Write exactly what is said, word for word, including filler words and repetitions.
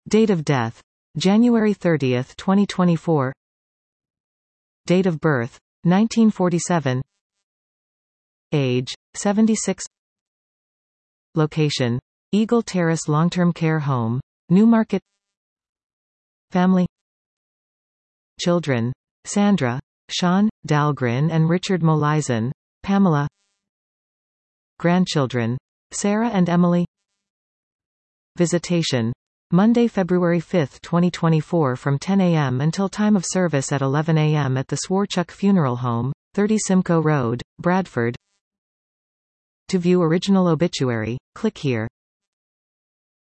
Date of death: January thirtieth, twenty twenty-four. Date of birth: nineteen forty-seven. Age: seventy-six. Location: Eagle Terrace Long-Term Care Home, Newmarket. Family. Children: Sandra, Sean, Dahlgren and Richard Molaison, Pamela. Grandchildren: Sarah and Emily. Visitation: Monday, February fifth, twenty twenty-four from ten a m until time of service at eleven a m at the Swarchuk Funeral Home, thirty Simcoe Road, Bradford. To view original obituary, click here.